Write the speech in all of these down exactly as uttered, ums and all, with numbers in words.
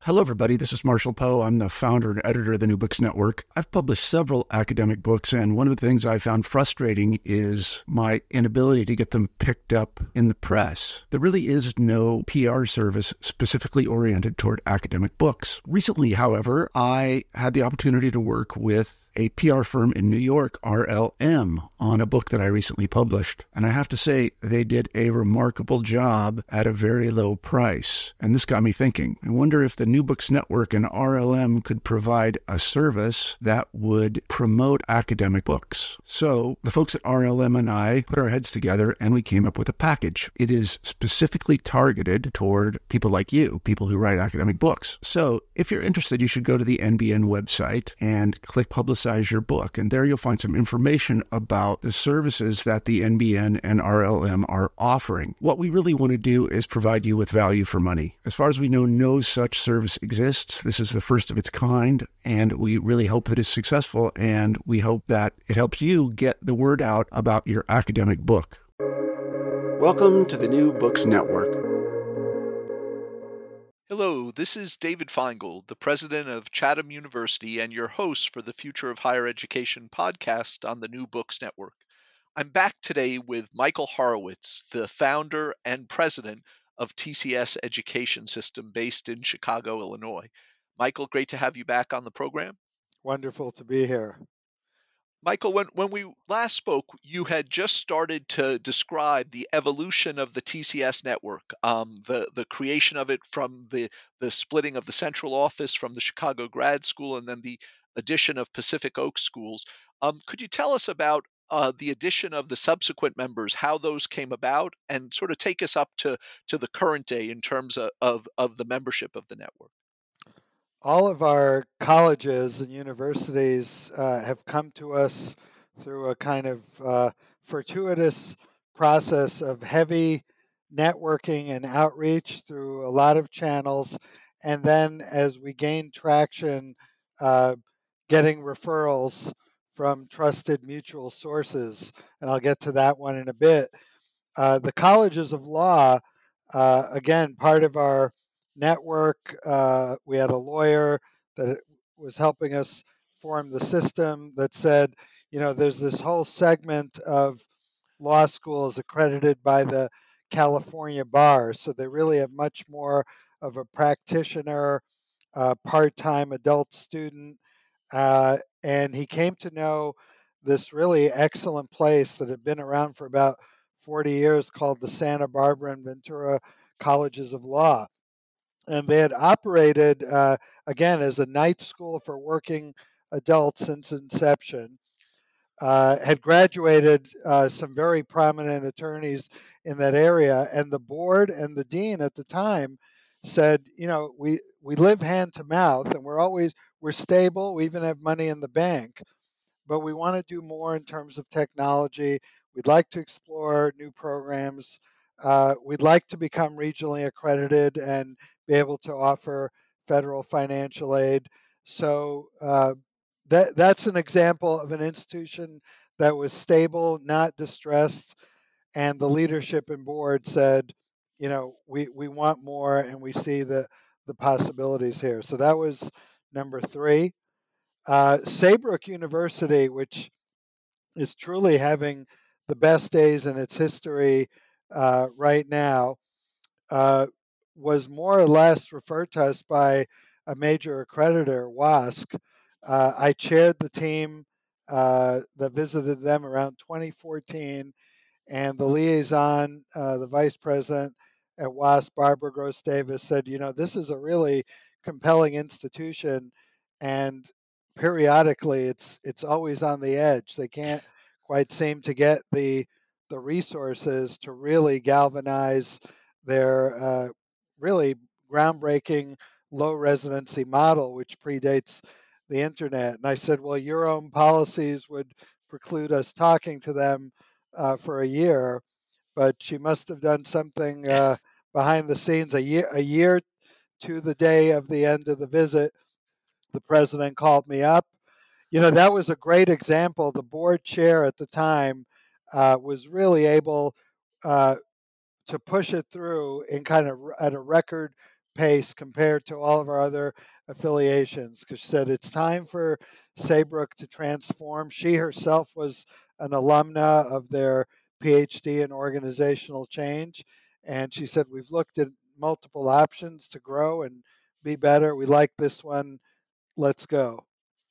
Hello, everybody. This is Marshall Poe. I'm the founder and editor of the New Books Network. I've published several academic books, and one of the things I found frustrating is my inability to get them picked up in the press. There really is no P R service specifically oriented toward academic books. Recently, however, I had the opportunity to work with a P R firm in New York, R L M, on a book that I recently published. And I have to say, they did a remarkable job at a very low price. And this got me thinking. I wonder if the New Books Network and R L M could provide a service that would promote academic books. So the folks at R L M and I put our heads together and we came up with a package. It is specifically targeted toward people like you, people who write academic books. So if you're interested, you should go to the N B N website and click Publicize your book. And there you'll find some information about the services that the N B N and R L M are offering. What we really want to do is provide you with value for money. As far as we know, no such service exists. This is the first of its kind, and we really hope that it's successful, and we hope that it helps you get the word out about your academic book. Welcome to the New Books Network. Hello, this is David Feingold, the president of Chatham University and your host for the Future of Higher Education podcast on the New Books Network. I'm back today with Michael Horowitz, the founder and president of T C S Education System based in Chicago, Illinois. Michael, great to have you back on the program. Wonderful to be here. Michael, when, when we last spoke, you had just started to describe the evolution of the T C S network, um, the, the creation of it from the, the splitting of the central office from the Chicago Grad School and then the addition of Pacific Oak Schools. Um, could you tell us about uh, the addition of the subsequent members, how those came about, and sort of take us up to, to the current day in terms of, of, of the membership of the network? All of our colleges and universities uh, have come to us through a kind of uh, fortuitous process of heavy networking and outreach through a lot of channels. And then as we gain traction, uh, getting referrals from trusted mutual sources. And I'll get to that one in a bit. Uh, the colleges of law, uh, again, part of our network. Uh, we had a lawyer that was helping us form the system that said, you know, there's this whole segment of law schools accredited by the California bar. So they really have much more of a practitioner, uh, part-time adult student. Uh, and he came to know this really excellent place that had been around for about forty years called the Santa Barbara and Ventura Colleges of Law. And they had operated, uh, again, as a night school for working adults since inception, uh, had graduated uh, some very prominent attorneys in that area. And the board and the dean at the time said, you know, we, we live hand to mouth and we're always, we're stable, we even have money in the bank, but we want to do more in terms of technology. We'd like to explore new programs. Uh, we'd like to become regionally accredited and be able to offer federal financial aid. So uh, that that's an example of an institution that was stable, not distressed, and the leadership and board said, you know, we, we want more and we see the, the possibilities here. So that was number three. Uh, Saybrook University, which is truly having the best days in its history uh, right now, uh, was more or less referred to us by a major accreditor, WASC. Uh, I chaired the team uh, that visited them around twenty fourteen, and the liaison, uh, the vice president at WASC, Barbara Gross Davis, said, you know, this is a really compelling institution, and periodically it's it's always on the edge. They can't quite seem to get the the resources to really galvanize their uh, really groundbreaking low residency model, which predates the internet. And I said, well, your own policies would preclude us talking to them uh, for a year, but she must have done something uh, behind the scenes. A year, a year to the day of the end of the visit, the president called me up. You know, that was a great example. The board chair at the time uh, was really able uh, to push it through in kind of at a record pace compared to all of our other affiliations, because she said it's time for Saybrook to transform. She herself was an alumna of their PhD in organizational change, and she said we've looked at multiple options to grow and be better. We like this one. Let's go.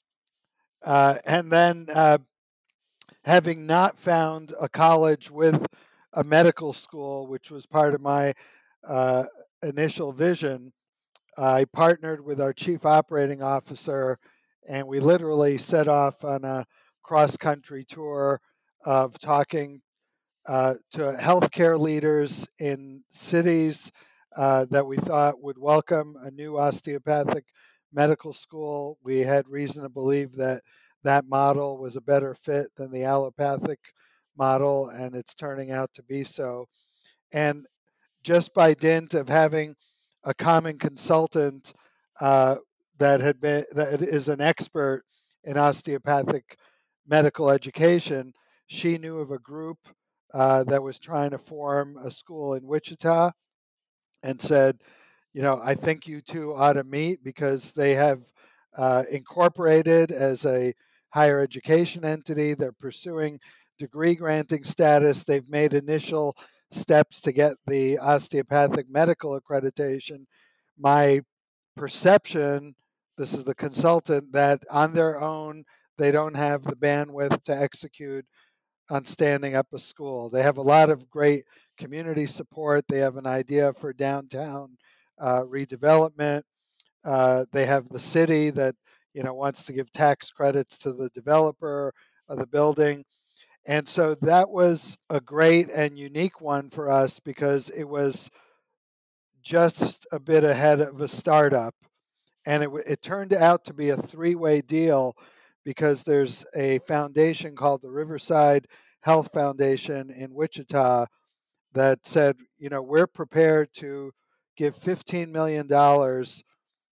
Uh, and then, uh, having not found a college with a medical school, which was part of my uh, initial vision, I partnered with our chief operating officer, and we literally set off on a cross-country tour of talking uh, to healthcare leaders in cities uh, that we thought would welcome a new osteopathic medical school. We had reason to believe that that model was a better fit than the allopathic model, and it's turning out to be so. And just by dint of having a common consultant uh, that had been that is an expert in osteopathic medical education, she knew of a group uh, that was trying to form a school in Wichita, and said, you know, I think you two ought to meet, because they have uh, incorporated as a higher education entity. They're pursuing degree granting status. They've made initial steps to get the osteopathic medical accreditation. My perception, this is the consultant, that on their own, they don't have the bandwidth to execute on standing up a school. They have a lot of great community support. They have an idea for downtown uh, redevelopment. Uh, they have the city that, you know, wants to give tax credits to the developer of the building. And so that was a great and unique one for us, because it was just a bit ahead of a startup. And it, it turned out to be a three-way deal, because there's a foundation called the Riverside Health Foundation in Wichita that said, you know, we're prepared to give fifteen million dollars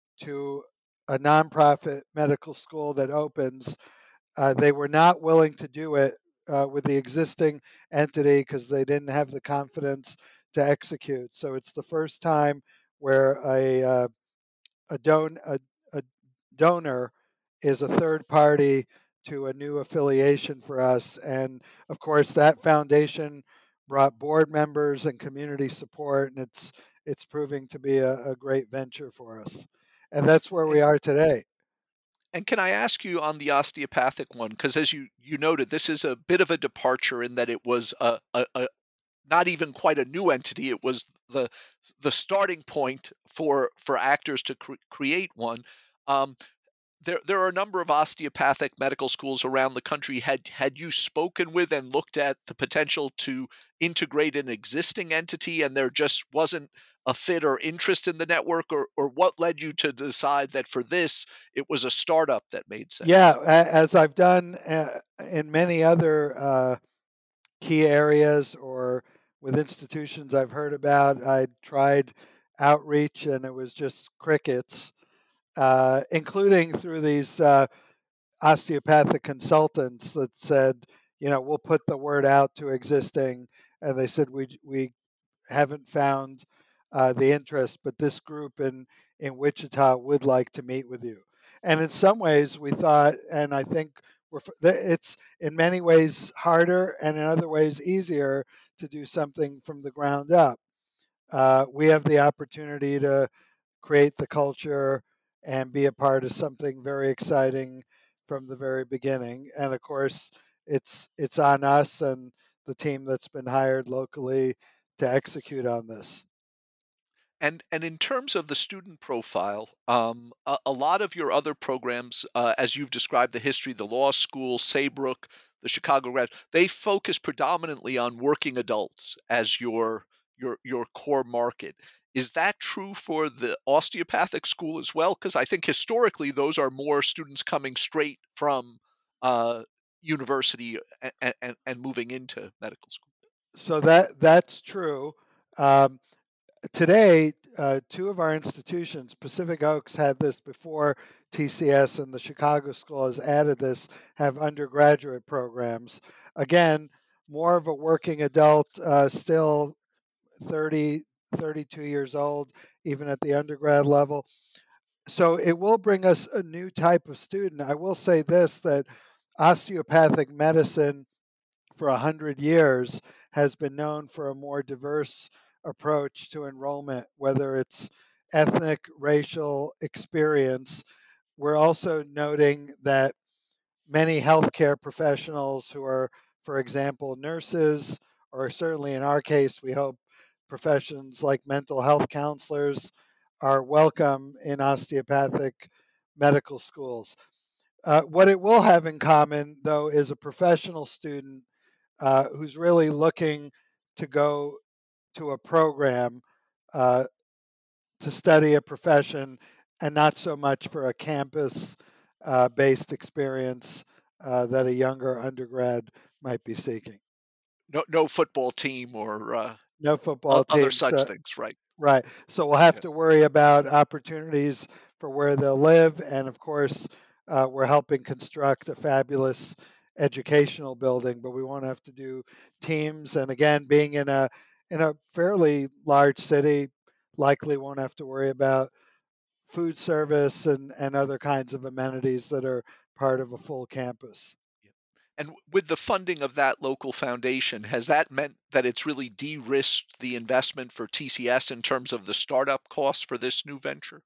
to a nonprofit medical school that opens. Uh, they were not willing to do it uh, with the existing entity, because they didn't have the confidence to execute. So it's the first time where a uh, a, don- a, a donor is a third party to a new affiliation for us. And of course, that foundation brought board members and community support, and it's it's proving to be a, a great venture for us. And that's where we And are today. and can I ask you on the osteopathic one? Because as you you noted, this is a bit of a departure in that it was a, a, a not even quite a new entity. It was the the starting point for for actors to cre- create one. Um, there there are a number of osteopathic medical schools around the country. Had had you spoken with and looked at the potential to integrate an existing entity, and there just wasn't a fit or interest in the network, or or what led you to decide that for this it was a startup that made sense? Yeah, a- as I've done uh, in many other uh, key areas or with institutions I've heard about, I tried outreach and it was just crickets, uh, including through these uh, osteopathic consultants that said, you know, we'll put the word out to existing, and they said we we haven't found uh, the interest, but this group in in Wichita would like to meet with you. And in some ways, we thought, and I think we're, it's in many ways harder, and in other ways easier to do something from the ground up. Uh, we have the opportunity to create the culture and be a part of something very exciting from the very beginning. And of course, it's it's on us and the team that's been hired locally to execute on this. And and in terms of the student profile, um, a, a lot of your other programs, uh, as you've described the history, the law school, Saybrook, the Chicago grad, they focus predominantly on working adults as your your your core market. Is that true for the osteopathic school as well? Because I think historically those are more students coming straight from uh, university and, and, and moving into medical school. So that that's true. Um, Today, uh, two of our institutions, Pacific Oaks had this before T C S, and the Chicago School has added this, have undergraduate programs. Again, more of a working adult, uh, still thirty thirty-two years old, even at the undergrad level. So it will bring us a new type of student. I will say this, that osteopathic medicine for one hundred years has been known for a more diverse approach to enrollment, whether it's ethnic, racial, experience. We're also noting that many healthcare professionals who are, for example, nurses, or certainly in our case, we hope professions like mental health counselors, are welcome in osteopathic medical schools. Uh, what it will have in common, though, is a professional student uh, who's really looking to go to a program uh, to study a profession, and not so much for a campus uh, based experience uh, that a younger undergrad might be seeking. No, no football team or uh, No o- football other teams. such Uh, things, right? right. So we'll have Yeah. to worry about opportunities for where they'll live. And of course, uh, we're helping construct a fabulous educational building, but we won't have to do teams. And again, being in a in a fairly large city, likely won't have to worry about food service and, and other kinds of amenities that are part of a full campus. Yeah. And w- with the funding of that local foundation, has that meant that it's really de-risked the investment for T C S in terms of the startup costs for this new venture?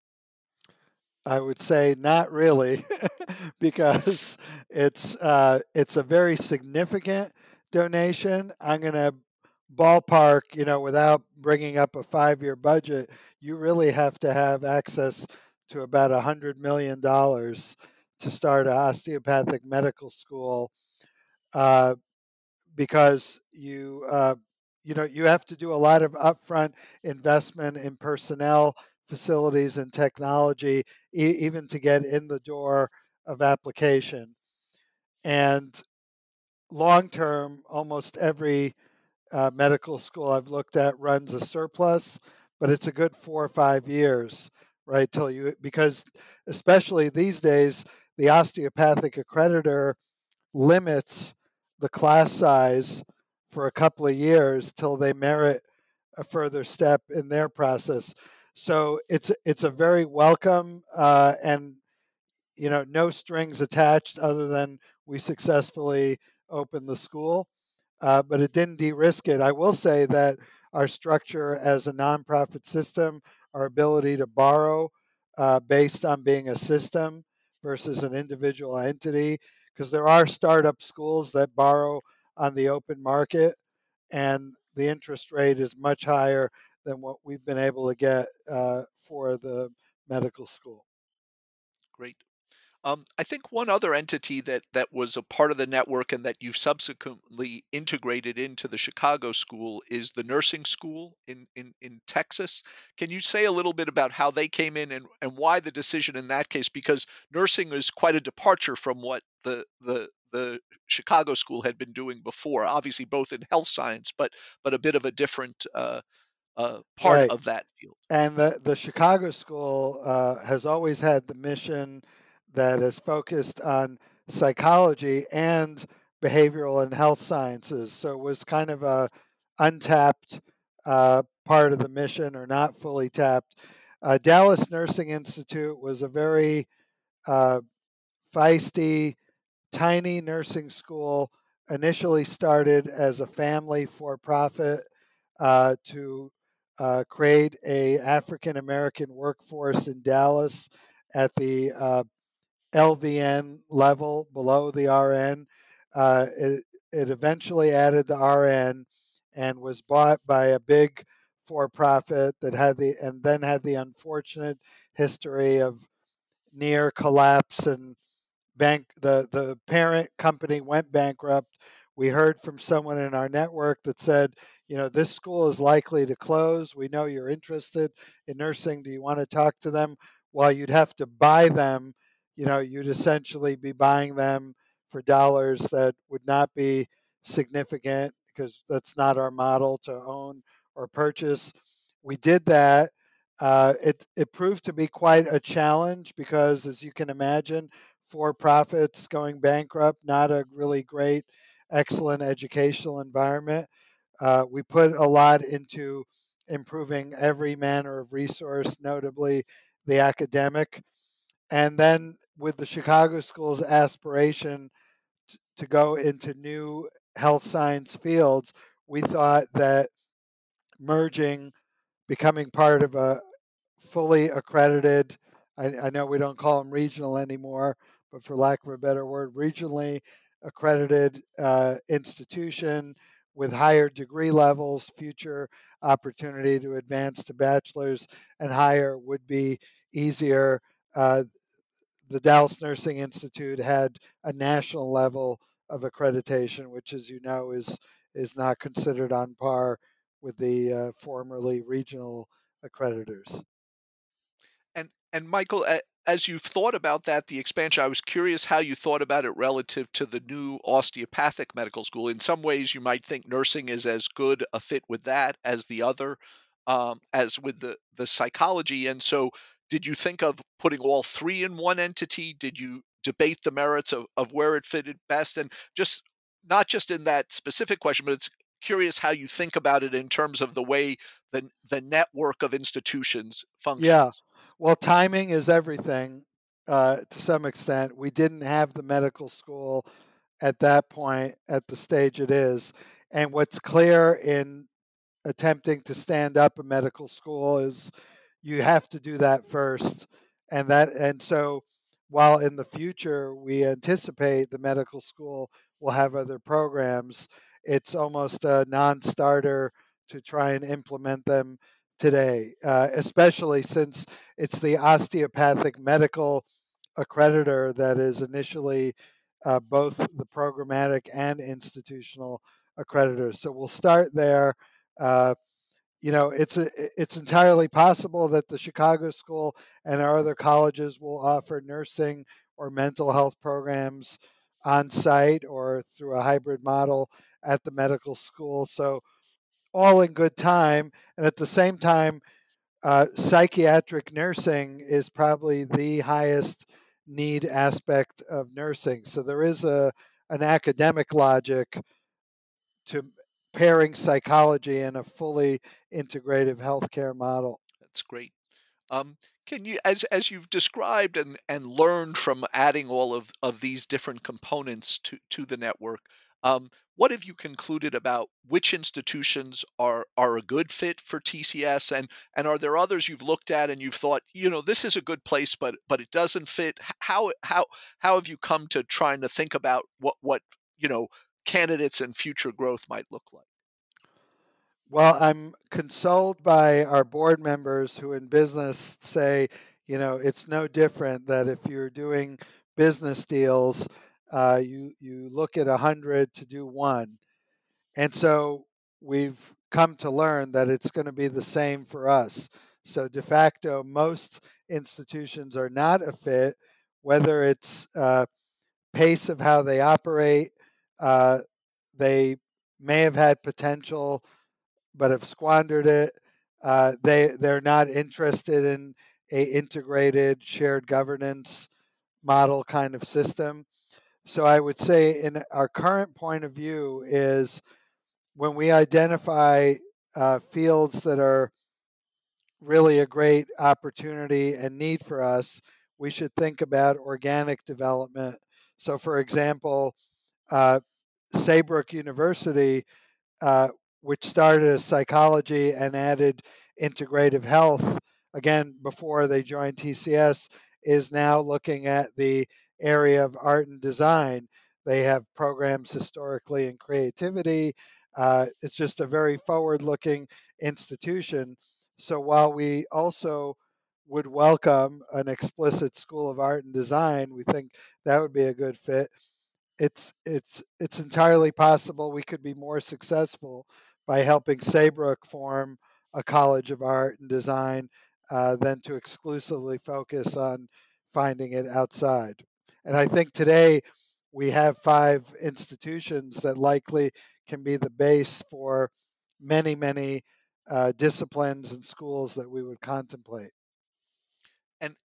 I would say not really, because it's uh, it's a very significant donation. I'm going to ballpark, you know, without bringing up a five-year budget, you really have to have access to about a hundred million dollars to start an osteopathic medical school. Uh, because you uh, you know you have to do a lot of upfront investment in personnel, facilities, and technology, e- even to get in the door of application. And long term, almost every uh, medical school I've looked at runs a surplus, but it's a good four or five years, right? Till you, because especially these days, the osteopathic accreditor limits the class size for a couple of years till they merit a further step in their process. So it's it's a very welcome uh, and you know no strings attached other than we successfully opened the school, uh, but it didn't de-risk it. I will say that our structure as a nonprofit system, our ability to borrow uh, based on being a system versus an individual entity, because there are startup schools that borrow on the open market, and the interest rate is much higher than what we've been able to get uh, for the medical school. Great. Um, I think one other entity that that was a part of the network and that you've subsequently integrated into the Chicago school is the nursing school in in in Texas. Can you say a little bit about how they came in and and why the decision in that case? Because nursing is quite a departure from what the the the Chicago school had been doing before. Obviously, both in health science, but but a bit of a different uh, uh, part Right. of that field. And the, the Chicago school uh, has always had the mission that is focused on psychology and behavioral and health sciences. So it was kind of a untapped uh, part of the mission, or not fully tapped. Uh, Dallas Nursing Institute was a very uh, feisty, tiny nursing school, initially started as a family for profit uh, to uh, create a African American workforce in Dallas at the uh, L V N level below the R N. Uh, it, it eventually added the R N and was bought by a big for-profit that had the and then had the unfortunate history of near collapse, and bank the the parent company went bankrupt. We heard from someone in our network that said, you know, this school is likely to close. We know you're interested in nursing. Do you want to talk to them? Well, you'd have to buy them. You know, you'd essentially be buying them for dollars that would not be significant, because that's not our model to own or purchase. We did that. Uh, it it proved to be quite a challenge because, as you can imagine, for profits going bankrupt, not a really great, excellent educational environment. Uh, we put a lot into improving every manner of resource, notably the academic. And then with the Chicago School's aspiration t- to go into new health science fields, we thought that merging, becoming part of a fully accredited, I, I know we don't call them regional anymore, but for lack of a better word, regionally accredited uh, institution with higher degree levels, future opportunity to advance to bachelor's and higher would be easier. Uh, the Dallas Nursing Institute had a national level of accreditation, which, as you know, is is not considered on par with the uh, formerly regional accreditors. And and Michael, a- as you've thought about that, the expansion, I was curious how you thought about it relative to the new osteopathic medical school. In some ways, you might think nursing is as good a fit with that as the other, um, as with the the psychology. And so, did you think of putting all three in one entity? Did you debate the merits of of where it fitted best? And just not just in that specific question, but it's curious how you think about it in terms of the way the the network of institutions Yeah. functions. Well, timing is everything uh, to some extent. We didn't have the medical school at that point at the stage it is. And what's clear in attempting to stand up a medical school is you have to do that first. And that and so while in the future we anticipate the medical school will have other programs, it's almost a non-starter to try and implement them today, uh, especially since it's the osteopathic medical accreditor that is initially uh, both the programmatic and institutional accreditors. So we'll start there. Uh, you know, it's a, it's entirely possible that the Chicago School and our other colleges will offer nursing or mental health programs on site or through a hybrid model at the medical school. So all in good time, and at the same time, uh, psychiatric nursing is probably the highest need aspect of nursing. So there is a an academic logic to pairing psychology in a fully integrative healthcare model. That's great. Um, can you, as as you've described and and learned from adding all of of these different components to to the network, um, what have you concluded about which institutions are are a good fit for T C S, and and are there others you've looked at and you've thought, you know, this is a good place, but but it doesn't fit? H- How how how have you come to trying to think about what what you know candidates and future growth might look like? Well, I'm consoled by our board members who in business say, you know, it's no different that if you're doing business deals, uh, you you look at a hundred to do one. And so we've come to learn that it's going to be the same for us. So de facto, most institutions are not a fit, whether it's uh, pace of how they operate. Uh, they may have had potential, but have squandered it. Uh, they they're not interested in a integrated shared governance model kind of system. So I would say, in our current point of view, is when we identify uh, fields that are really a great opportunity and need for us, we should think about organic development. So, for example, uh, Saybrook University, uh, which started as psychology and added integrative health, again, before they joined T C S, is now looking at the area of art and design. They have programs historically in creativity. Uh, it's just a very forward looking institution. So while we also would welcome an explicit School of Art and Design, we think that would be a good fit. It's it's it's entirely possible we could be more successful by helping Saybrook form a College of Art and Design uh, than to exclusively focus on finding it outside. And I think today we have five institutions that likely can be the base for many, many uh, disciplines and schools that we would contemplate. And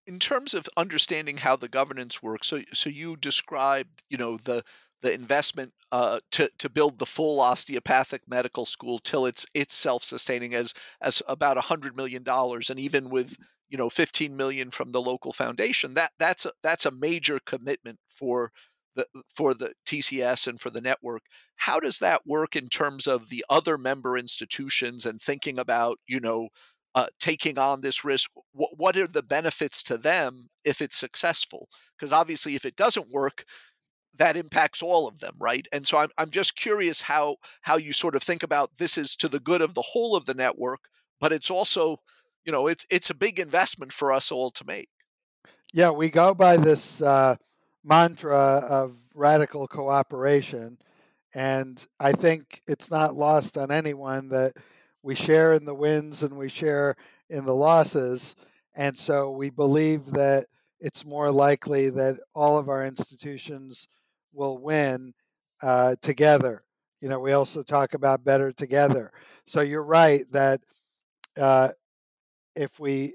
In terms of understanding how the governance works, so so you described, you know, the the investment uh, to to build the full osteopathic medical school till it's it's self-sustaining as as about a hundred million dollars, and even with, you know, fifteen million from the local foundation, that that's a, that's a major commitment for the for the T C S and for the network. How does that work in terms of the other member institutions and thinking about, you know, uh, taking on this risk? What, what are the benefits to them if it's successful? Because obviously, if it doesn't work, that impacts all of them, right? And so I'm I'm just curious how how you sort of think about this is to the good of the whole of the network, but it's also, you know, it's it's a big investment for us all to make. Yeah, we go by this uh, mantra of radical cooperation. And I think it's not lost on anyone that we share in the wins and we share in the losses. And so we believe that it's more likely that all of our institutions will win uh, together. You know, we also talk about better together. So you're right that uh, if we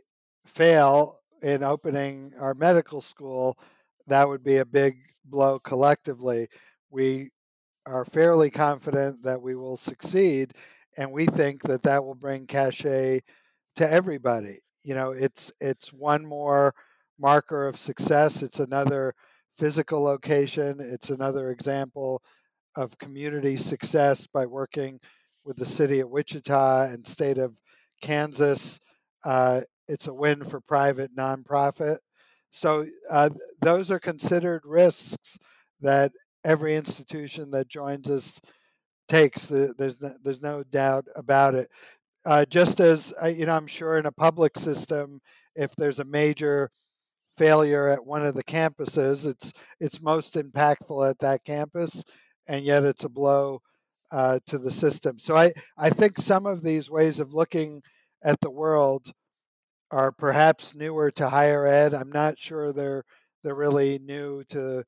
fail in opening our medical school, that would be a big blow collectively. We are fairly confident that we will succeed, and we think that that will bring cachet to everybody. You know, it's it's one more marker of success. It's another physical location. It's another example of community success by working with the city of Wichita and state of Kansas. Uh, it's a win for private nonprofit. So uh, those are considered risks that every institution that joins us takes. There's no, there's no doubt about it. Uh, just as uh, you know, I'm sure in a public system, if there's a major failure at one of the campuses, it's it's most impactful at that campus, and yet it's a blow uh, to the system. So I I think some of these ways of looking at the world are perhaps newer to higher ed. I'm not sure they're they're really new to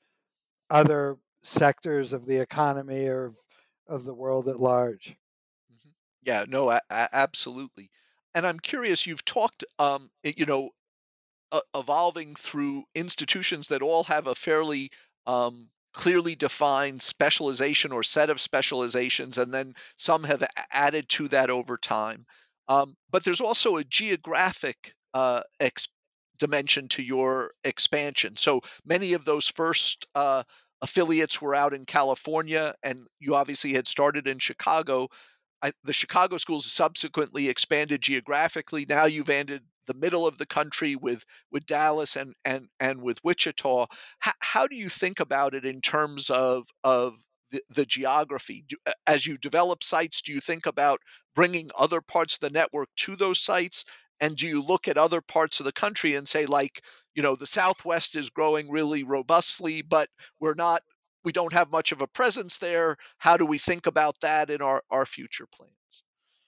other sectors of the economy or of, of the world at large. Mhm. Yeah, no, a- a- absolutely. And I'm curious, you've talked, um, it- you know, uh, evolving through institutions that all have a fairly um, clearly defined specialization or set of specializations, and then some have a- added to that over time. Um, but there's also a geographic uh, ex- dimension to your expansion. So many of those first uh, affiliates were out in California, and you obviously had started in Chicago. I, the Chicago schools subsequently expanded geographically. Now you've ended the middle of the country with with Dallas and and and with Wichita. How, how do you think about it in terms of of the, the geography? Do, as you develop sites, do you think about bringing other parts of the network to those sites? And do you look at other parts of the country and say, like, you know, the Southwest is growing really robustly, but we're not we don't have much of a presence there. How do we think about that in our, our future plans?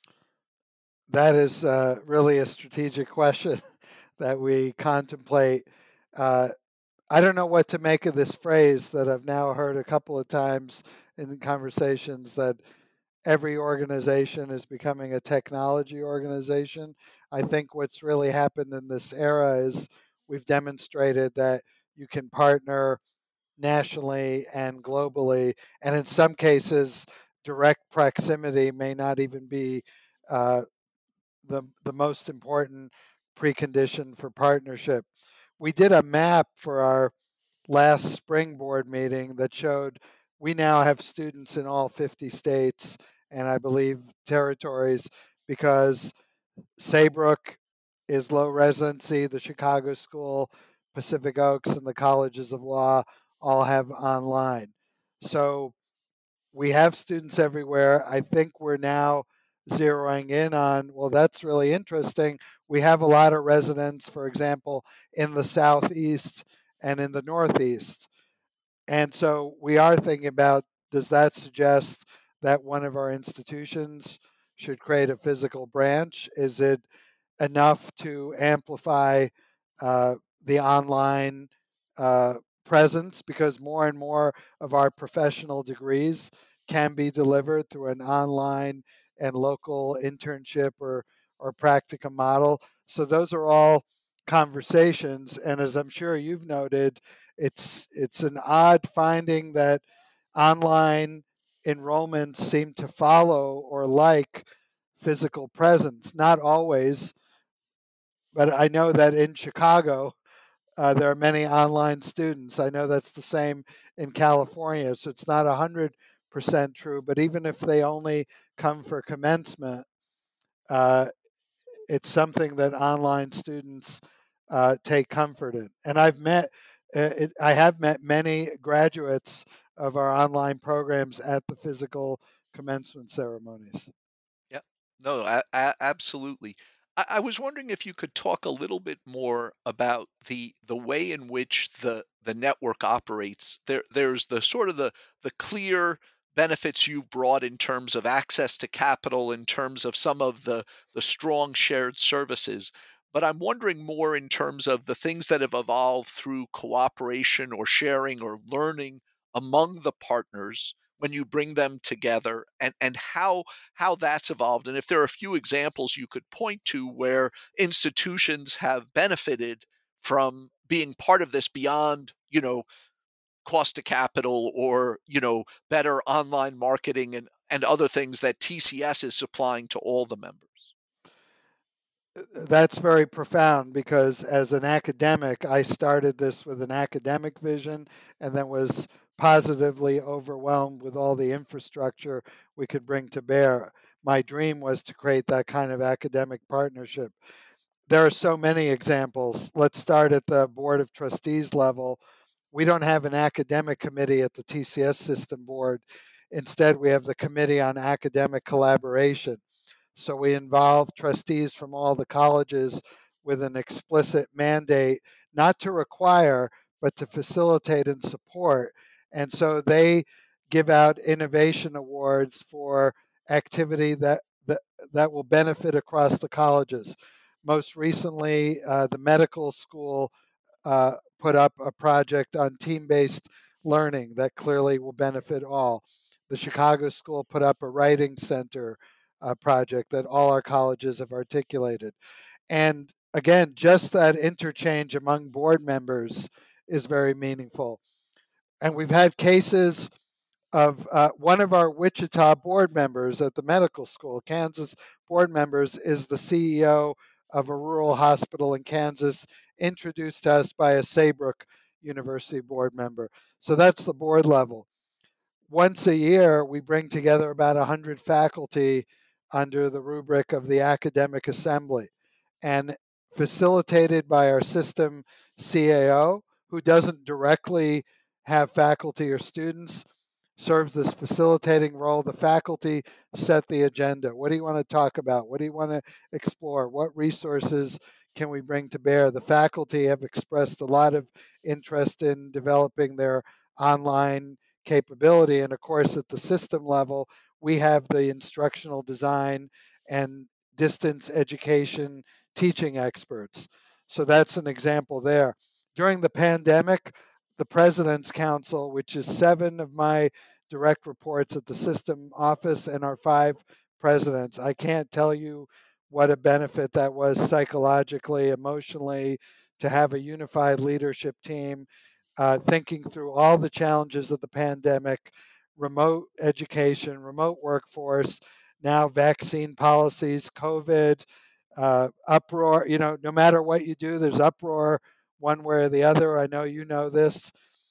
That is uh, really a strategic question that we contemplate. Uh, I don't know what to make of this phrase that I've now heard a couple of times in conversations that every organization is becoming a technology organization. I think what's really happened in this era is we've demonstrated that you can partner nationally and globally, and in some cases, direct proximity may not even be uh, the the most important precondition for partnership. We did a map for our last spring board meeting that showed we now have students in all fifty states and I believe territories because Saybrook is low residency, the Chicago School, Pacific Oaks, and the colleges of law all have online. So we have students everywhere. I think we're now zeroing in on, well, that's really interesting. We have a lot of residents, for example, in the Southeast and in the Northeast. And so we are thinking about, does that suggest that one of our institutions should create a physical branch? Is it enough to amplify uh, the online uh, presence? Because more and more of our professional degrees can be delivered through an online and local internship or, or practicum model. So those are all conversations. And as I'm sure you've noted, it's it's an odd finding that online enrollments seem to follow or like physical presence. Not always, but I know that in Chicago, uh, there are many online students. I know that's the same in California, so it's not one hundred percent true, but even if they only come for commencement, uh, it's something that online students uh, take comfort in. And I've met, uh, it, I have met many graduates of our online programs at the physical commencement ceremonies. Yeah, no, a- a- absolutely. I, I was wondering if you could talk a little bit more about the the way in which the the network operates. There, there's the sort of the the clear benefits you've brought in terms of access to capital, in terms of some of the the strong shared services. But I'm wondering more in terms of the things that have evolved through cooperation or sharing or learning among the partners when you bring them together, and and how how that's evolved, and if there are a few examples you could point to where institutions have benefited from being part of this beyond, you know, cost to capital or, you know, better online marketing and and other things that T C S is supplying to all the members. That's very profound because as an academic, I started this with an academic vision and then was positively overwhelmed with all the infrastructure we could bring to bear. My dream was to create that kind of academic partnership. There are so many examples. Let's start at the Board of Trustees level. We don't have an academic committee at the T C S System Board. Instead, we have the Committee on Academic Collaboration. So we involve trustees from all the colleges with an explicit mandate, not to require, but to facilitate and support. And so they give out innovation awards for activity that, that, that will benefit across the colleges. Most recently, uh, the medical school uh, put up a project on team-based learning that clearly will benefit all. The Chicago School put up a writing center uh, project that all our colleges have articulated. And again, just that interchange among board members is very meaningful. And we've had cases of uh, one of our Wichita board members at the medical school, Kansas board members, is the C E O of a rural hospital in Kansas, introduced to us by a Saybrook University board member. So that's the board level. Once a year, we bring together about one hundred faculty under the rubric of the Academic Assembly, and facilitated by our system C A O, who doesn't directly have faculty or students, serves this facilitating role. The faculty set the agenda. What do you want to talk about? What do you want to explore? What resources can we bring to bear? The faculty have expressed a lot of interest in developing their online capability. And of course, at the system level, we have the instructional design and distance education teaching experts. So that's an example there. During the pandemic, the President's Council, which is seven of my direct reports at the system office and our five presidents. I can't tell you what a benefit that was psychologically, emotionally, to have a unified leadership team uh, thinking through all the challenges of the pandemic, remote education, remote workforce, now vaccine policies, COVID, uh, uproar. You know, no matter what you do, there's uproar one way or the other. I know you know this.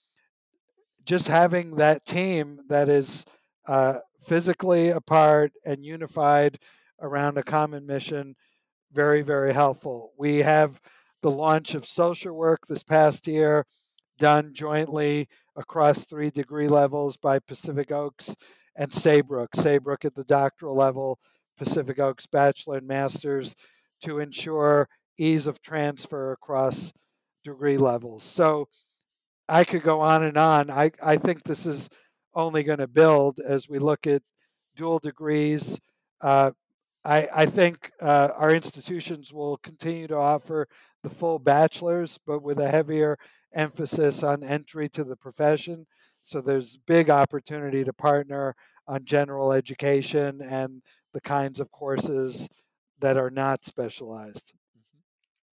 Just having that team that is uh, physically apart and unified around a common mission, very, very helpful. We have the launch of social work this past year, done jointly across three degree levels by Pacific Oaks and Saybrook. Saybrook at the doctoral level, Pacific Oaks bachelor and master's, to ensure ease of transfer across degree levels. So I could go on and on. I, I think this is only going to build as we look at dual degrees. Uh, I, I think uh, our institutions will continue to offer the full bachelor's, but with a heavier emphasis on entry to the profession. So there's big opportunity to partner on general education and the kinds of courses that are not specialized. Mhm.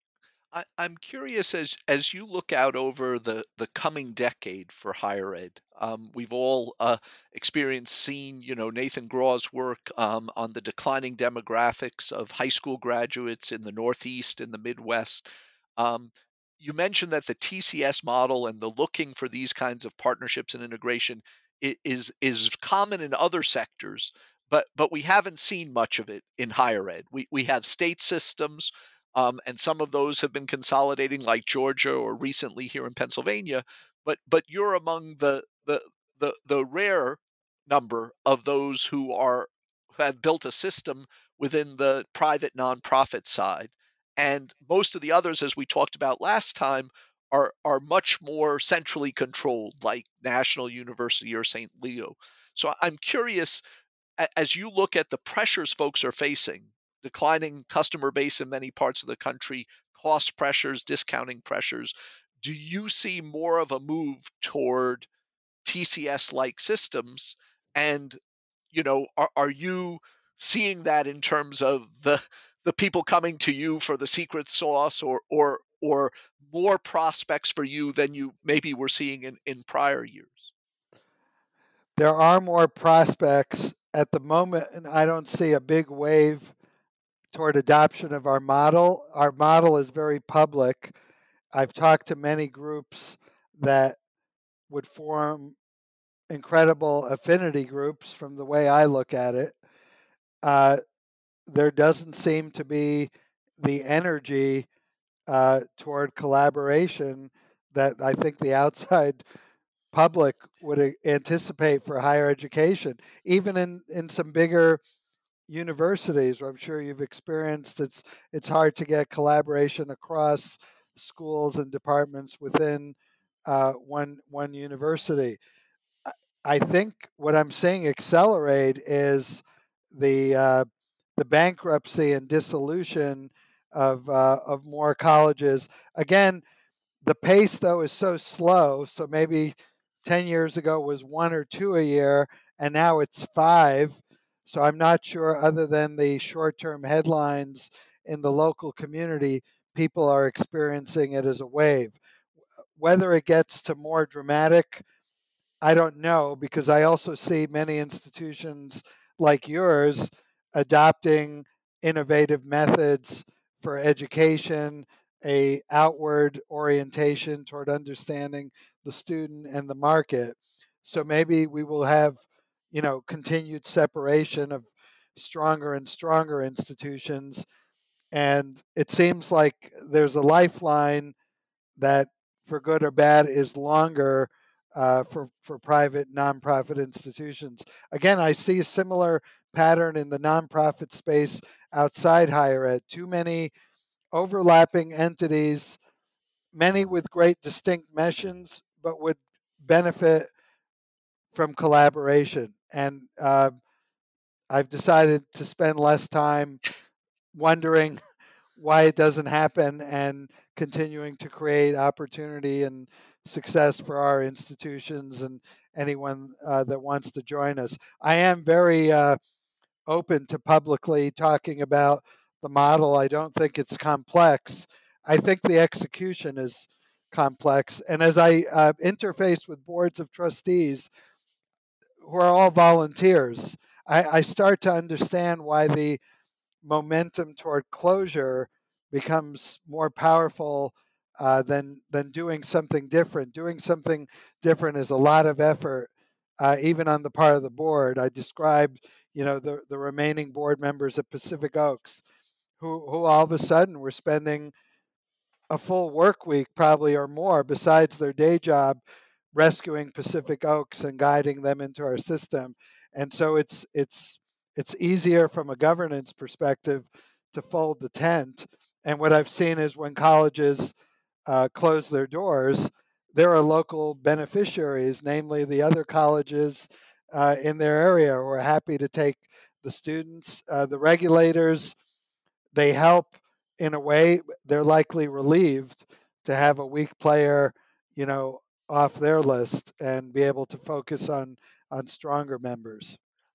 I, I'm curious as as you look out over the the coming decade for higher ed. Um, we've all uh, experienced, seen, you know, Nathan Graw's work um, on the declining demographics of high school graduates in the Northeast and the Midwest. Um, you mentioned that the T C S model and the looking for these kinds of partnerships and integration i- is is common in other sectors, but but we haven't seen much of it in higher ed. We we have state systems, um, and some of those have been consolidating, like Georgia or recently here in Pennsylvania. But but you're among the the the the rare number of those who are who have built a system within the private nonprofit side, and most of the others, as we talked about last time, are are much more centrally controlled, like National University or Saint Leo. So I'm curious, a- as you look at the pressures folks are facing, declining customer base in many parts of the country, cost pressures, discounting pressures, do you see more of a move toward T C S like systems? And, you know, are, are you seeing that in terms of the the people coming to you for the secret sauce, or or or more prospects for you than you maybe were seeing in, in prior years? There are more prospects at the moment, and I don't see a big wave toward adoption of our model. Our model is very public. I've talked to many groups that would form incredible affinity groups from the way I look at it. Uh, there doesn't seem to be the energy uh, toward collaboration that I think the outside public would anticipate for higher education, even in, in some bigger universities where I'm sure you've experienced it's it's hard to get collaboration across schools and departments within uh, one one university. I, I think what I'm seeing accelerate is the uh, the bankruptcy and dissolution of uh, of more colleges. Again, the pace though is so slow. So maybe ten years ago was one or two a year, and now it's five. So I'm not sure, other than the short term headlines in the local community, people are experiencing it as a wave. Whether it gets to more dramatic, I don't know, because I also see many institutions like yours adopting innovative methods for education, a outward orientation toward understanding the student and the market. So maybe we will have, you know, continued separation of stronger and stronger institutions. And it seems like there's a lifeline that, for good or bad, is longer uh, for for private nonprofit institutions. Again, I see a similar pattern in the nonprofit space outside higher ed. Too many overlapping entities, many with great distinct missions, but would benefit from collaboration. And uh, I've decided to spend less time wondering why it doesn't happen and continuing to create opportunity and success for our institutions and anyone uh, that wants to join us. I am very uh, open to publicly talking about the model. I don't think it's complex. I think the execution is complex. And as I uh, interface with boards of trustees who are all volunteers, I, I start to understand why the momentum toward closure becomes more powerful uh, than than doing something different. Doing something different is a lot of effort, uh, even on the part of the board. I described, you know, the the remaining board members at Pacific Oaks, who who all of a sudden were spending a full work week, probably or more, besides their day job, rescuing Pacific Oaks and guiding them into our system. And so it's it's it's easier from a governance perspective to fold the tent. And what I've seen is when colleges uh, close their doors, there are local beneficiaries, namely the other colleges uh, in their area, who are happy to take the students. Uh, the regulators, they help in a way. They're likely relieved to have a weak player, you know, off their list and be able to focus on on stronger members.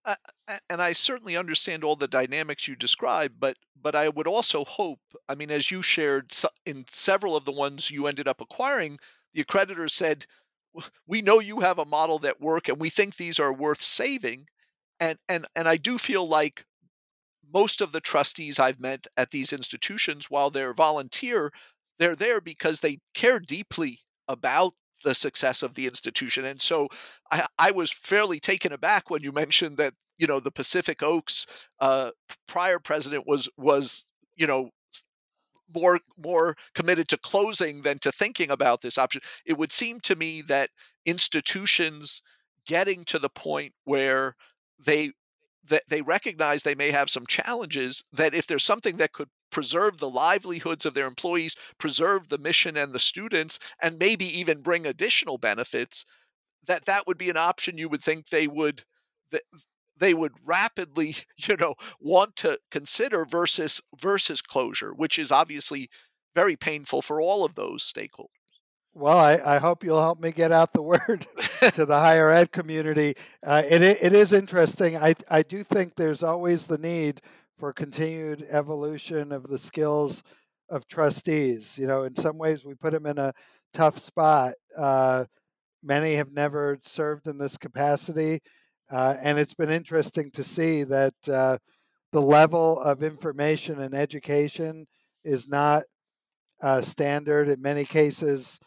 Uh, a- and I certainly understand all the dynamics you described, but but I would also hope, I mean, as you shared so- in several of the ones you ended up acquiring, the accreditors said, "W- we know you have a model that work, and we think these are worth saving." And and and I do feel like most of the trustees I've met at these institutions, while they're volunteer, they're there because they care deeply about the success of the institution. And so I, I was fairly taken aback when you mentioned that, you know, the Pacific Oaks uh, prior president was was you know more more committed to closing than to thinking about this option. It would seem to me that institutions getting to the point where they that they recognize they may have some challenges, that if there's something that could preserve the livelihoods of their employees, preserve the mission and the students, and maybe even bring additional benefits, that that would be an option you would think they would that they would rapidly, you know, want to consider versus versus closure, which is obviously very painful for all of those stakeholders. Well, I, I hope you'll help me get out the word to the higher ed community. Uh, it, it is interesting. I, I do think there's always the need for continued evolution of the skills of trustees. You know, in some ways, we put them in a tough spot. Uh, many have never served in this capacity. Uh, and it's been interesting to see that uh, the level of information and education is not uh, standard. In many cases,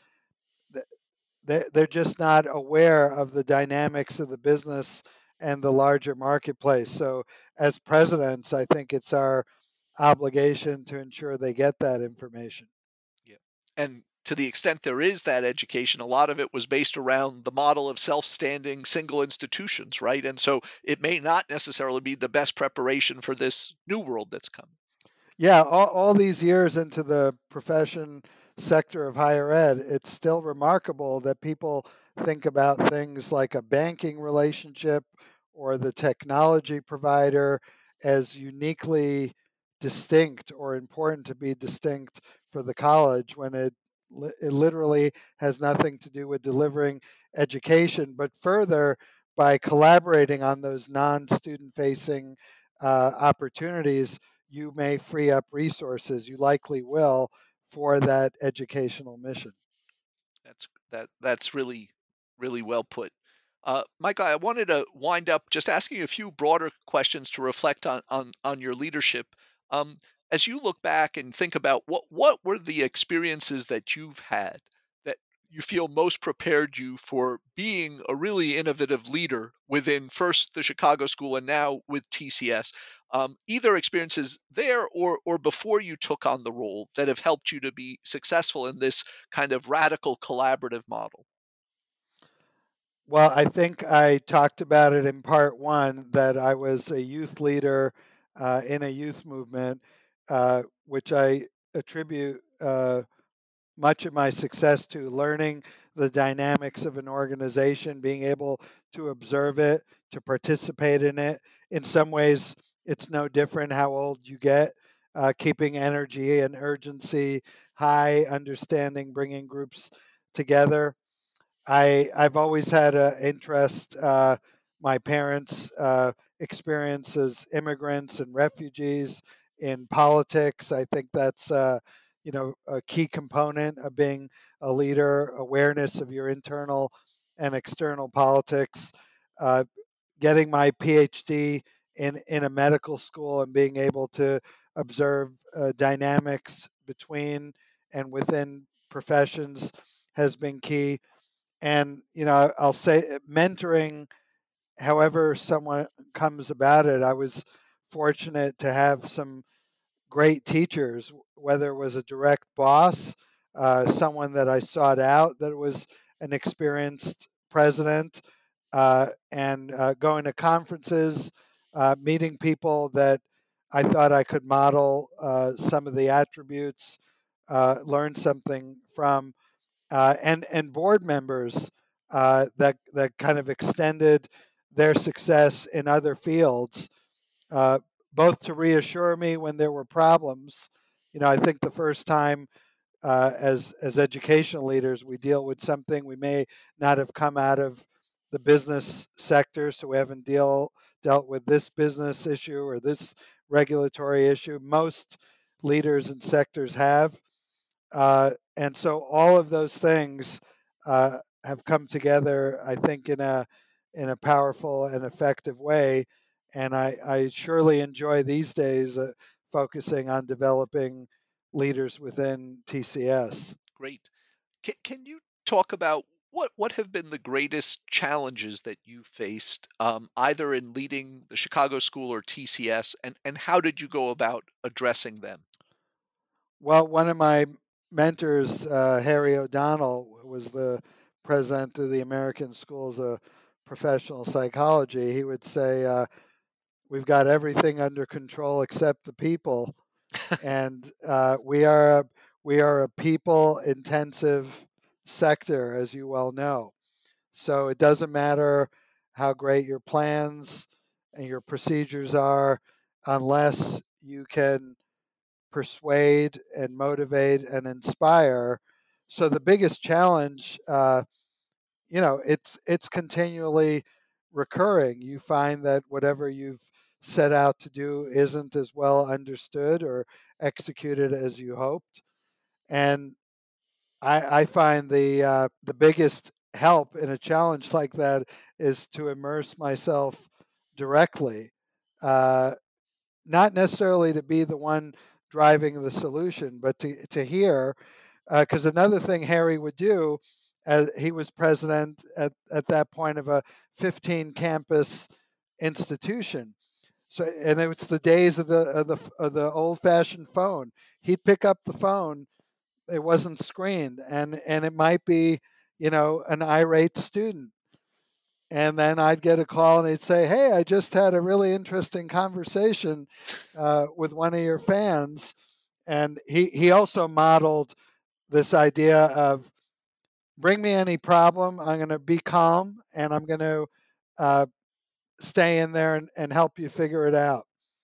they're just not aware of the dynamics of the business and the larger marketplace. So, as presidents, I think it's our obligation to ensure they get that information. Yeah. And to the extent there is that education, a lot of it was based around the model of self-standing single institutions, right? And so it may not necessarily be the best preparation for this new world that's come. Yeah, all, all these years into the profession sector of higher ed, it's still remarkable that people think about things like a banking relationship or the technology provider as uniquely distinct or important to be distinct for the college when it, li- it literally has nothing to do with delivering education. But further, by collaborating on those non student facing uh, opportunities, you may free up resources, you likely will, for that educational mission. That's that that's really really well put. Uh, Michael, I wanted to wind up just asking you a few broader questions to reflect on on on your leadership. Um, as you look back and think about what what were the experiences that you've had that you feel most prepared you for being a really innovative leader within first the Chicago School and now with T C S, um, either experiences there or or before you took on the role that have helped you to be successful in this kind of radical collaborative model. Well, I think I talked about it in part one that I was a youth leader uh, in a youth movement, uh, which I attribute uh, much of my success to learning the dynamics of an organization, being able to observe it, to participate in it. In some ways, it's no different how old you get, uh, keeping energy and urgency high, understanding, bringing groups together. I I've always had an interest. Uh, my parents' uh, experience as immigrants and refugees in politics. I think that's uh, you know a key component of being a leader. Awareness of your internal and external politics. Uh, getting my PhD in in a medical school and being able to observe uh, dynamics between and within professions has been key. And you know I'll say mentoring, however someone comes about it, I was fortunate to have some great teachers, whether it was a direct boss, uh, someone that I sought out that was an experienced president, uh, and uh, going to conferences, uh, meeting people that I thought I could model uh, some of the attributes, uh, learn something from, uh, and and board members uh, that that kind of extended their success in other fields, uh, both to reassure me when there were problems. You know, I think the first time uh, as as educational leaders we deal with something we may not have come out of the business sector, so we haven't deal dealt with this business issue or this regulatory issue. Most leaders and sectors have. Uh, and so all of those things uh, have come together, I think, in a in a powerful and effective way. And I, I surely enjoy these days uh, focusing on developing leaders within T C S. Great. Can, can you talk about what what have been the greatest challenges that you faced, um, either in leading the Chicago School or T C S, and and how did you go about addressing them? Well, one of my mentors, uh, Harry O'Donnell, was the president of the American Schools of Professional Psychology. He would say, uh, "We've got everything under control except the people," and uh, we are a, we are a people-intensive sector, as you well know. So it doesn't matter how great your plans and your procedures are, unless you can persuade and motivate and inspire. So the biggest challenge, uh, you know, it's it's continually recurring. You find that whatever you've set out to do isn't as well understood or executed as you hoped, and I, I find the uh, the biggest help in a challenge like that is to immerse myself directly. Uh, Not necessarily to be the one driving the solution, but to, to hear. Because uh, another thing Harry would do, as he was president at, at that point of a fifteen campus institution. So, and it was the days of the of the of the old fashioned phone. He'd pick up the phone. It wasn't screened, and and it might be, you know, an irate student, and then I'd get a call and they'd say, "Hey, I just had a really interesting conversation uh, with one of your fans." And he, he also modeled this idea of bring me any problem. I'm going to be calm and I'm going to uh, stay in there and, and help you figure it out.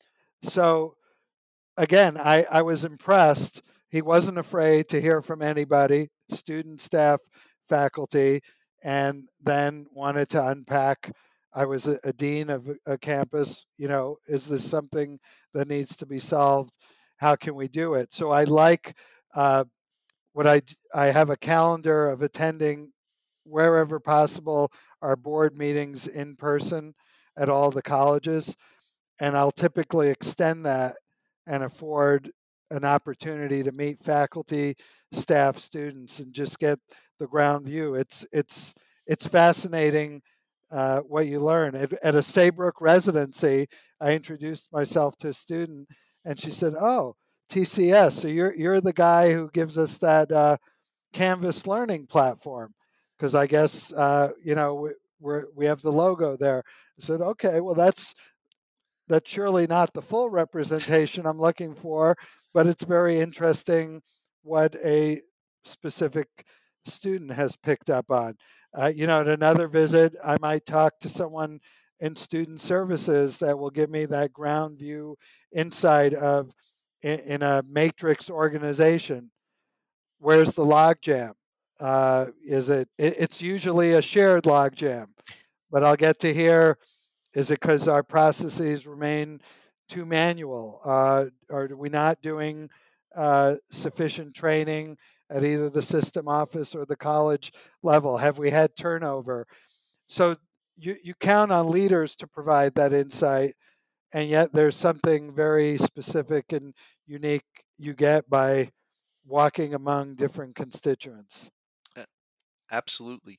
So again, I, I was impressed. He wasn't afraid to hear from anybody, student, staff, faculty, and then wanted to unpack. I was a, a dean of a, a campus. You know, is this something that needs to be solved? How can we do it? So I like uh, what I I have a calendar of attending wherever possible our board meetings in person at all the colleges, and I'll typically extend that and afford an opportunity to meet faculty, staff, students, and just get the ground view. It's it's it's fascinating uh, what you learn. At, at a Saybrook residency, I introduced myself to a student, and she said, "Oh, T C S. So you're you're the guy who gives us that uh, Canvas learning platform?" Because I guess uh, you know we we're, we have the logo there. I said, "Okay, well that's." That's surely not the full representation I'm looking for, but it's very interesting what a specific student has picked up on. Uh, you know, at another visit, I might talk to someone in student services that will give me that ground view insight of in, in a matrix organization. Where's the logjam? Uh, is it, it? It's usually a shared logjam, but I'll get to hear. Is it because our processes remain too manual? Uh, are we not doing uh, sufficient training at either the system office or the college level? Have we had turnover? So you, you count on leaders to provide that insight, and yet there's something very specific and unique you get by walking among different constituents. Uh, Absolutely.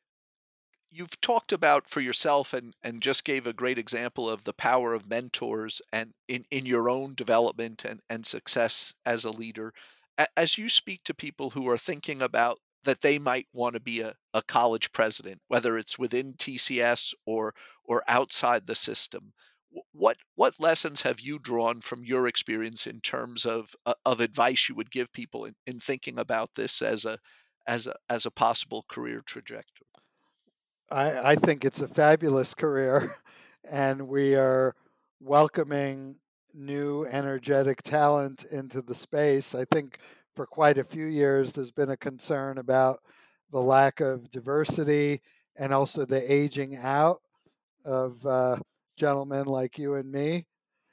You've talked about for yourself and and just gave a great example of the power of mentors and in in your own development and and success as a leader. A- as you speak to people who are thinking about that they might want to be a, a college president, whether it's within T C S or or outside the system, wh- what what lessons have you drawn from your experience in terms of uh, of advice you would give people in, in thinking about this as a as a as a possible career trajectory? I, I think it's a fabulous career, and we are welcoming new, energetic talent into the space. I think for quite a few years, there's been a concern about the lack of diversity and also the aging out of uh, gentlemen like you and me,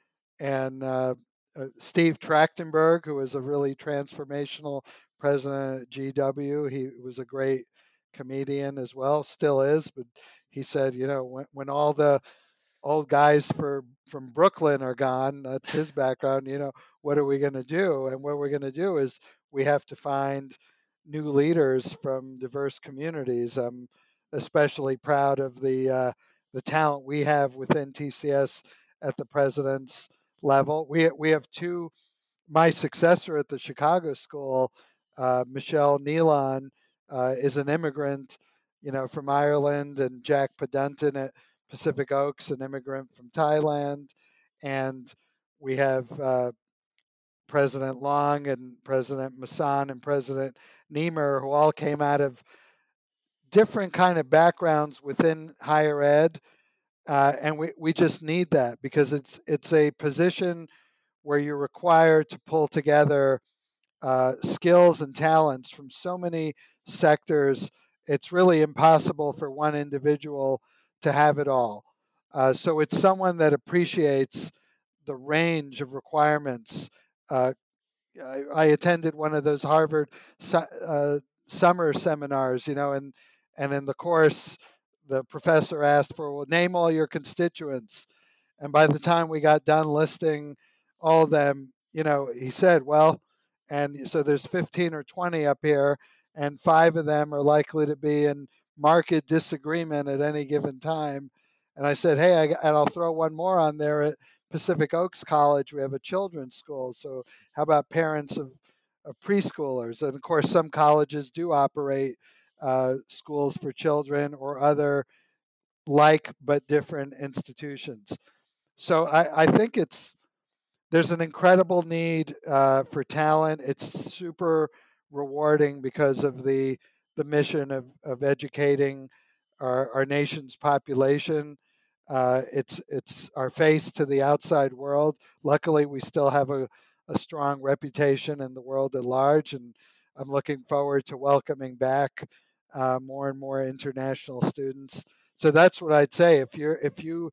and uh, uh, Steve Trachtenberg, who was a really transformational president at G W. He was a great comedian as well, still is, but he said, you know, when, when all the old guys for from Brooklyn are gone, that's his background, you know, what are we going to do? And what we're going to do is we have to find new leaders from diverse communities. I'm especially proud of the uh, the talent we have within T C S at the president's level. We we have two. My successor at the Chicago School, uh, Michelle Nealon, uh, is an immigrant, you know, from Ireland, and Jack Pedunton at Pacific Oaks, an immigrant from Thailand, and we have uh, President Long and President Masson and President Niemer, who all came out of different kind of backgrounds within higher ed, uh, and we, we just need that because it's it's a position where you're required to pull together uh, skills and talents from so many sectors. It's really impossible for one individual to have it all. Uh, so it's someone that appreciates the range of requirements. Uh, I, I attended one of those Harvard su- uh, summer seminars, you know, and and in the course, the professor asked for, well, name all your constituents. And by the time we got done listing all of them, you know, he said, well, and so there's fifteen or twenty up here, and five of them are likely to be in marked disagreement at any given time. And I said, hey, I, and I'll throw one more on there. At Pacific Oaks College, we have a children's school. So how about parents of, of preschoolers? And of course, some colleges do operate uh, schools for children or other like but different institutions. So I, I think it's there's an incredible need uh, for talent. It's super rewarding because of the the mission of of educating our, our nation's population. Uh, it's it's our face to the outside world. Luckily, we still have a, a strong reputation in the world at large, and I'm looking forward to welcoming back uh, more and more international students. So that's what I'd say. If you're if you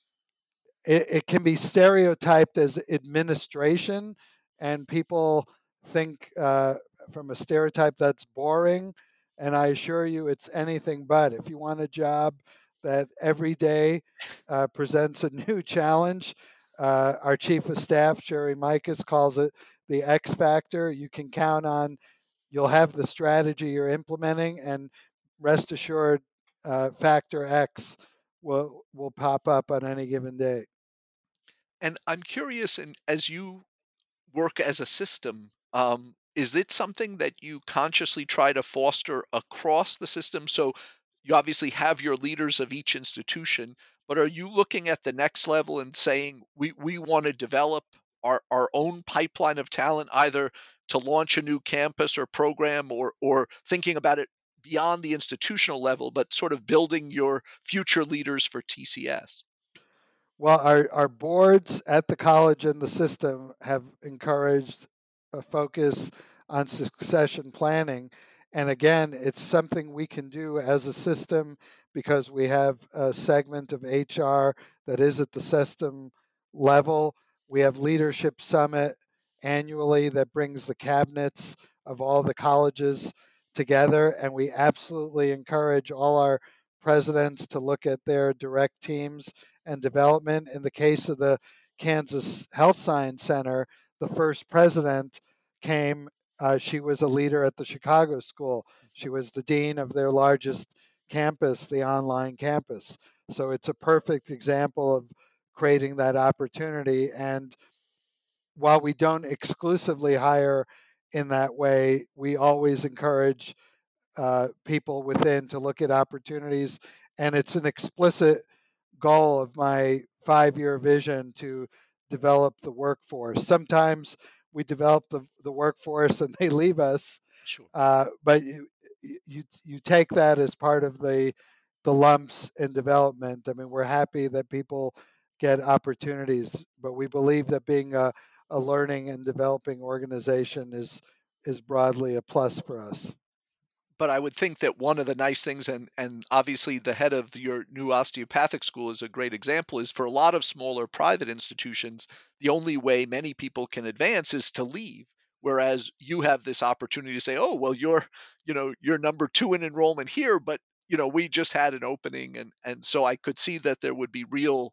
it, it can be stereotyped as administration, and people think uh, from a stereotype that's boring. And I assure you, it's anything but. If you want a job that every day uh, presents a new challenge, uh, our chief of staff, Sherry Mikas, calls it the X factor. You can count on you'll have the strategy you're implementing, and rest assured, uh, factor X will will pop up on any given day. And I'm curious, and as you work as a system, um, is it something that you consciously try to foster across the system? So you obviously have your leaders of each institution, but are you looking at the next level and saying we we want to develop our our own pipeline of talent, either to launch a new campus or program, or or thinking about it beyond the institutional level, but sort of building your future leaders for T C S? Well, our, our boards at the college and the system have encouraged a focus on succession planning. And again, it's something we can do as a system because we have a segment of H R that is at the system level. We have Leadership Summit annually that brings the cabinets of all the colleges together. And we absolutely encourage all our presidents to look at their direct teams and development. In the case of the Kansas Health Science Center, the first president came, uh, she was a leader at the Chicago School. She was the dean of their largest campus, the online campus. So it's a perfect example of creating that opportunity. And while we don't exclusively hire in that way, we always encourage uh, people within to look at opportunities. And it's an explicit goal of my five-year vision to develop the workforce. Sometimes we develop the, the workforce and they leave us, Sure. uh, but you, you you take that as part of the the lumps in development. I mean, we're happy that people get opportunities, but we believe that being a, a learning and developing organization is is broadly a plus for us. but I would think that one of the nice things, and and obviously the head of your new osteopathic school is a great example, is for a lot of smaller private institutions, the only way many people can advance is to leave. Whereas you have this opportunity to say, oh, well, you're, you know, you're number two in enrollment here, but you know, we just had an opening, and and so I could see that there would be real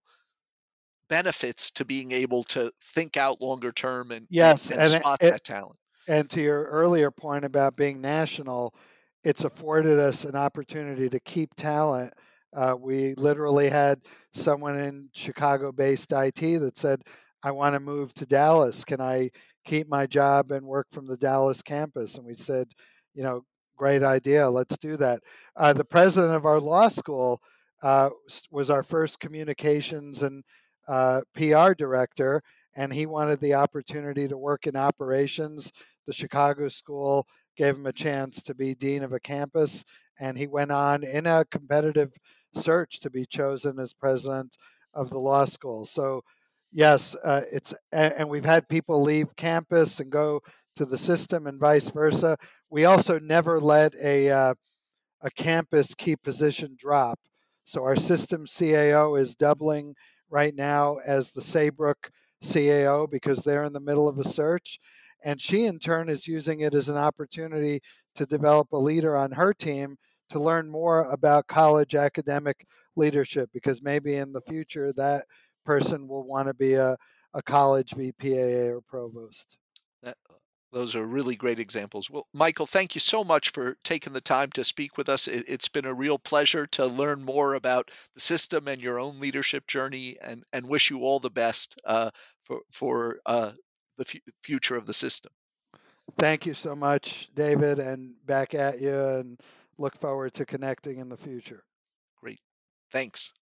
benefits to being able to think out longer term and and, Yes, and and it, spot it that talent. and to your earlier point about being national, it's afforded us an opportunity to keep talent. Uh, we literally had someone in Chicago-based I T that said, "I want to move to Dallas. Can I keep my job and work from the Dallas campus?" And we said, "You know, great idea. Let's do that." Uh, the president of our law school uh, was our first communications and uh, P R director, and he wanted the opportunity to work in operations. The Chicago school gave him a chance to be dean of a campus, and he went on in a competitive search to be chosen as president of the law school. So, yes, uh, it's and we've had people leave campus and go to the system, and vice versa. We also never let a uh, a campus key position drop. So our system C A O is doubling right now as the Saybrook C A O because they're in the middle of a search. And she, in turn, is using it as an opportunity to develop a leader on her team to learn more about college academic leadership, because maybe in the future that person will want to be a, a college V P A A or provost. That, those are really great examples. Well, Michael, thank you so much for taking the time to speak with us. It, it's been a real pleasure to learn more about the system and your own leadership journey, and, and wish you all the best uh, for, for uh, the f- future of the system. Thank you so much, David, and back at you, and look forward to connecting in the future. Great. Thanks.